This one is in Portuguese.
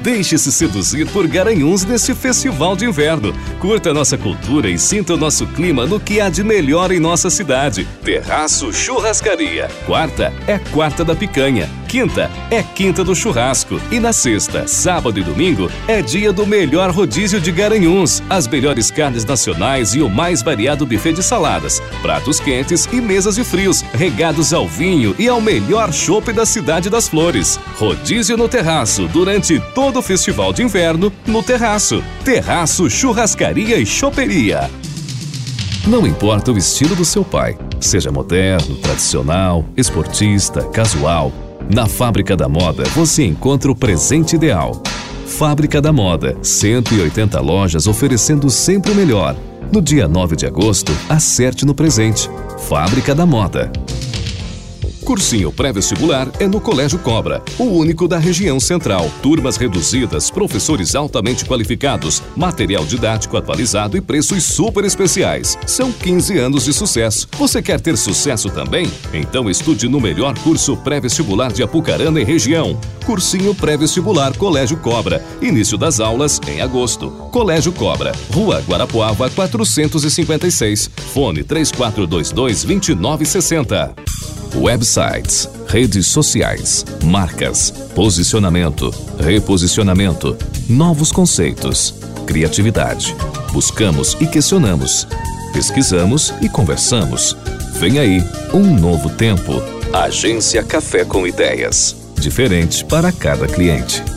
Deixe-se seduzir por Garanhuns neste festival de inverno. Curta nossa cultura e sinta o nosso clima no que há de melhor em nossa cidade. Terraço Churrascaria. Quarta é quarta da picanha. Quinta é quinta do churrasco. E na sexta, sábado e domingo é dia do melhor rodízio de Garanhuns. As melhores carnes nacionais e o mais variado buffet de saladas, pratos quentes e mesas de frios, regados ao vinho e ao melhor chopp da cidade das flores. Rodízio no Terraço durante todo o festival de inverno no Terraço. Terraço Churrascaria e Choperia. Não importa o estilo do seu pai, seja moderno, tradicional, esportista, casual, na Fábrica da Moda você encontra o presente ideal. Fábrica da Moda, 180 lojas oferecendo sempre o melhor. No dia 9 de agosto, acerte no presente. Fábrica da Moda. Cursinho pré-vestibular é no Colégio Cobra, o único da região central. Turmas reduzidas, professores altamente qualificados, material didático atualizado e preços super especiais. São 15 anos de sucesso. Você quer ter sucesso também? Então estude no melhor curso pré-vestibular de Apucarana e região. Cursinho pré-vestibular Colégio Cobra. Início das aulas em agosto. Colégio Cobra, Rua Guarapuava 456. Fone 3422-2960. Websites, redes sociais, marcas, posicionamento, reposicionamento, novos conceitos, criatividade. Buscamos e questionamos, pesquisamos e conversamos. Vem aí um novo tempo. Agência Café com Ideias. Diferente para cada cliente.